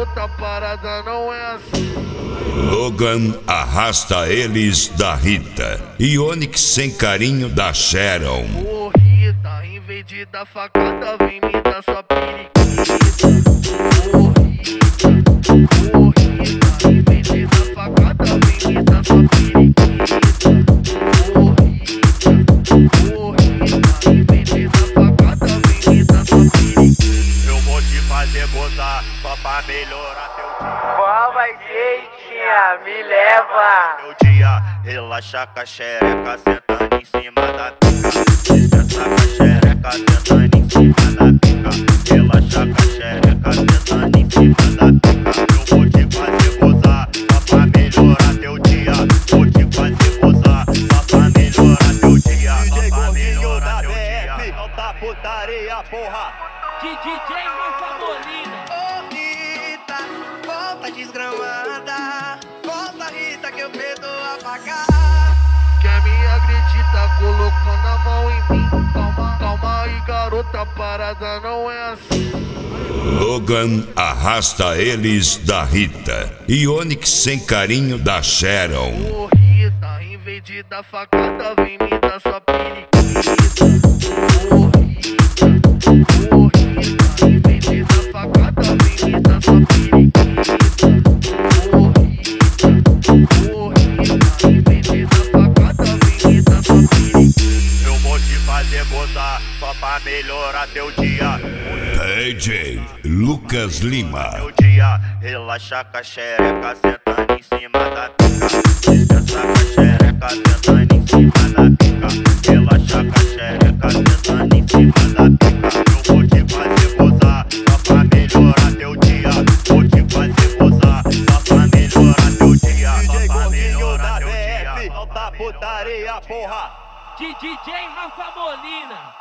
garota, a parada não é assim. Logan arrasta eles da Rita e Onyx sem carinho da Sharon. Ô Rita, em vez de dar facada, vem me dar sua periquita. Ô Rita, em vez de dar facada, vem me dar sua periquita. Ô Rita, em vez de dar facada, vem me dar sua periquita. Eu vou te fazer gozar só pra melhorar teu dia. Fala, jeitinha, me leva. Meu dia, relaxa com a xereca, sentando em cima da pica. Descansa com a xereca, sentando em cima da pica. Relaxa com a xereca, sentando em cima da pica. Eu vou te fazer gozar só pra melhorar teu dia. Vou te fazer gozar só pra melhorar teu dia. Só pra melhorar teu dia. Alta putaria, porra. DJ Rafa Molina. Ô Rita, volta desgramada. Volta Rita que eu perdoo a faca. Quer me agredir, tá colocando a mão em mim. Calma, calma aí, garota, a parada não é assim. Logan arrasta eles da Rita e Onyx sem carinho da Sharon. Ô Rita, em vez de dar facada, vem me dar sua periquita. Ô Rita, em vez de dar facada, vem me dar sua periquita. Ô Rita, em vez de dar facada, vem me dar sua periquita. Eu vou te fazer gozar só pra melhorar teu dia. DJ Lucas Lima. Meu dia, relaxa com a xereca, sentando em cima da pica. Descansa com a xereca, sentando em cima da pica. Relaxa com a xereca, sentando em cima da pica. Eu vou te fazer gozar só pra melhorar teu dia. Vou te fazer gozar só pra melhorar teu dia. Só pra melhorar teu dia. Alta putaria, porra. DJ Rafa Molina.